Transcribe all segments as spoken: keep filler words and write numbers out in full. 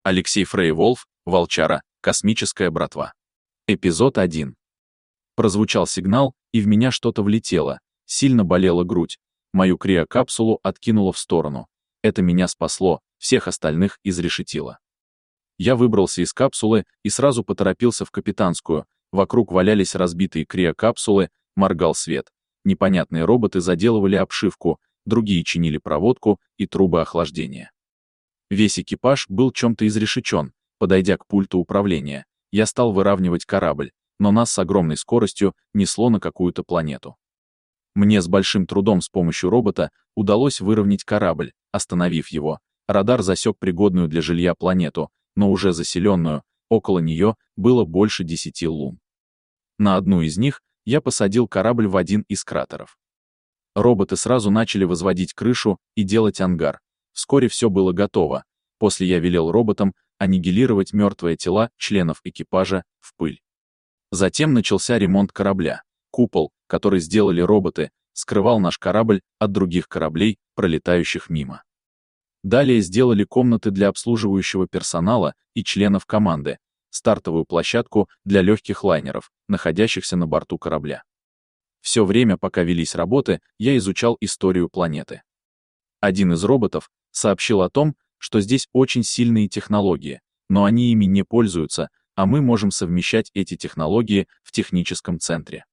Алексей Фрей-Волф, Волчара, Космическая братва. Эпизод один. Прозвучал сигнал, и в меня что-то влетело. Сильно болела грудь. Мою криокапсулу откинуло в сторону. Это меня спасло, всех остальных изрешетило. Я выбрался из капсулы и сразу поторопился в капитанскую. Вокруг валялись разбитые криокапсулы, моргал свет. Непонятные роботы заделывали обшивку, другие чинили проводку и трубы охлаждения. Весь экипаж был чем-то изрешечен. Подойдя к пульту управления, я стал выравнивать корабль, но нас с огромной скоростью несло на какую-то планету. Мне с большим трудом с помощью робота удалось выровнять корабль, остановив его. Радар засек пригодную для жилья планету, но уже заселенную, около нее было больше десяти лун. На одну из них я посадил корабль в один из кратеров. Роботы сразу начали возводить крышу и делать ангар. Вскоре все было готово. После я велел роботам аннигилировать мертвые тела членов экипажа в пыль. Затем начался ремонт корабля. Купол, который сделали роботы, скрывал наш корабль от других кораблей, пролетающих мимо. Далее сделали комнаты для обслуживающего персонала и членов команды, стартовую площадку для легких лайнеров, находящихся на борту корабля. Все время, пока велись работы, я изучал историю планеты. Один из роботов сообщил о том, что здесь очень сильные технологии, но они ими не пользуются, а мы можем совмещать эти технологии в техническом центре.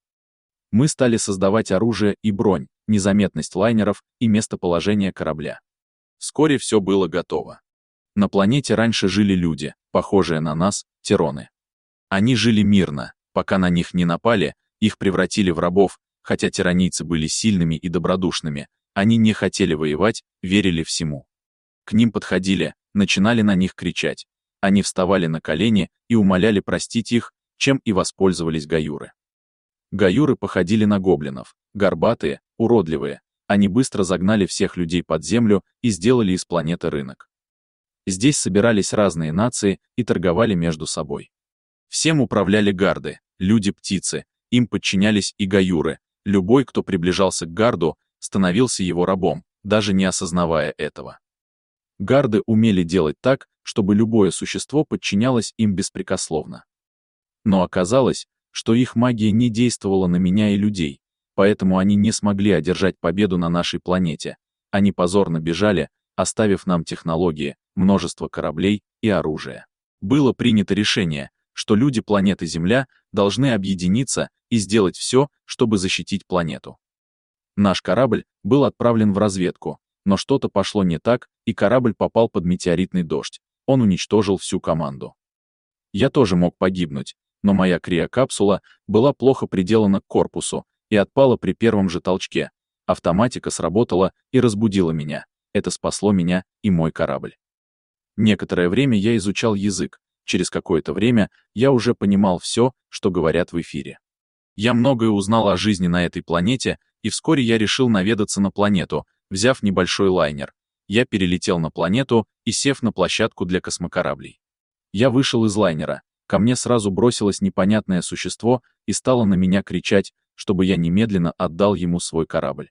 Мы стали создавать оружие и бронь, незаметность лайнеров и местоположение корабля. Вскоре все было готово. На планете раньше жили люди, похожие на нас, тероны. Они жили мирно, пока на них не напали, их превратили в рабов, хотя тиранийцы были сильными и добродушными, они не хотели воевать, верили всему. К ним подходили, начинали на них кричать. Они вставали на колени и умоляли простить их, чем и воспользовались гаюры. Гаюры походили на гоблинов, горбатые, уродливые. Они быстро загнали всех людей под землю и сделали из планеты рынок. Здесь собирались разные нации и торговали между собой. Всем управляли гарды, люди-птицы, им подчинялись и гаюры. Любой, кто приближался к гарду, становился его рабом, даже не осознавая этого. Гарды умели делать так, чтобы любое существо подчинялось им беспрекословно. Но оказалось, что их магия не действовала на меня и людей, поэтому они не смогли одержать победу на нашей планете. Они позорно бежали, оставив нам технологии, множество кораблей и оружия. Было принято решение, что люди планеты Земля должны объединиться и сделать все, чтобы защитить планету. Наш корабль был отправлен в разведку, но что-то пошло не так, и корабль попал под метеоритный дождь. Он уничтожил всю команду. Я тоже мог погибнуть, но моя криокапсула была плохо приделана к корпусу и отпала при первом же толчке. Автоматика сработала и разбудила меня. Это спасло меня и мой корабль. Некоторое время я изучал язык. Через какое-то время я уже понимал все, что говорят в эфире. Я многое узнал о жизни на этой планете, и вскоре я решил наведаться на планету, взяв небольшой лайнер. Я перелетел на планету и сев на площадку для космокораблей. Я вышел из лайнера, ко мне сразу бросилось непонятное существо и стало на меня кричать, чтобы я немедленно отдал ему свой корабль.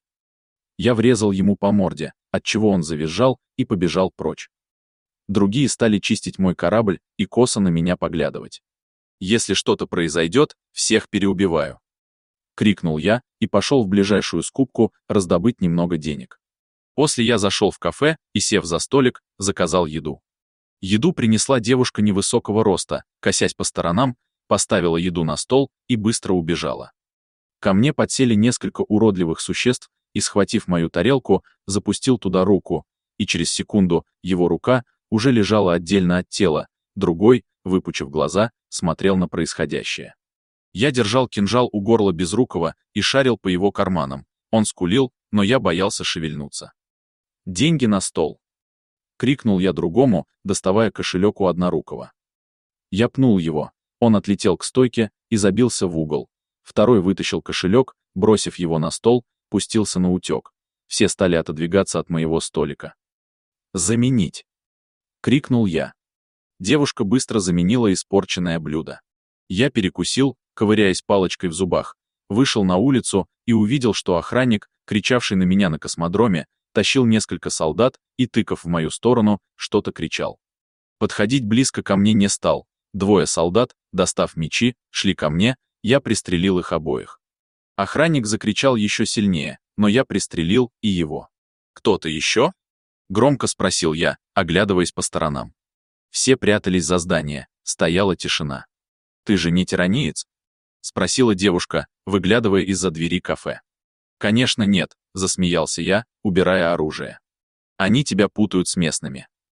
Я врезал ему по морде, отчего он завизжал и побежал прочь. Другие стали чистить мой корабль и косо на меня поглядывать. «Если что-то произойдет, всех переубиваю!» Крикнул я и пошел в ближайшую скупку раздобыть немного денег. После я зашел в кафе и, сев за столик, заказал еду. Еду принесла девушка невысокого роста, косясь по сторонам, поставила еду на стол и быстро убежала. Ко мне подсели несколько уродливых существ и, схватив мою тарелку, запустил туда руку, и через секунду его рука уже лежала отдельно от тела, другой, выпучив глаза, смотрел на происходящее. Я держал кинжал у горла Безрукова и шарил по его карманам. Он скулил, но я боялся шевельнуться. «Деньги на стол!» — крикнул я другому, доставая кошелек у Однорукого. Я пнул его, он отлетел к стойке и забился в угол. Второй вытащил кошелек, бросив его на стол, пустился на утек. Все стали отодвигаться от моего столика. «Заменить!» — крикнул я. Девушка быстро заменила испорченное блюдо. Я перекусил, ковыряясь палочкой в зубах, вышел на улицу и увидел, что охранник, кричавший на меня на космодроме, тащил несколько солдат и, тыкав в мою сторону, что-то кричал. Подходить близко ко мне не стал. Двое солдат, достав мечи, шли ко мне, я пристрелил их обоих. Охранник закричал еще сильнее, но я пристрелил и его. «Кто-то еще?» — громко спросил я, оглядываясь по сторонам. Все прятались за здание, стояла тишина. «Ты же не тираниец?» — спросила девушка, выглядывая из-за двери кафе. «Конечно нет», — засмеялся я, убирая оружие. «Они тебя путают с местными».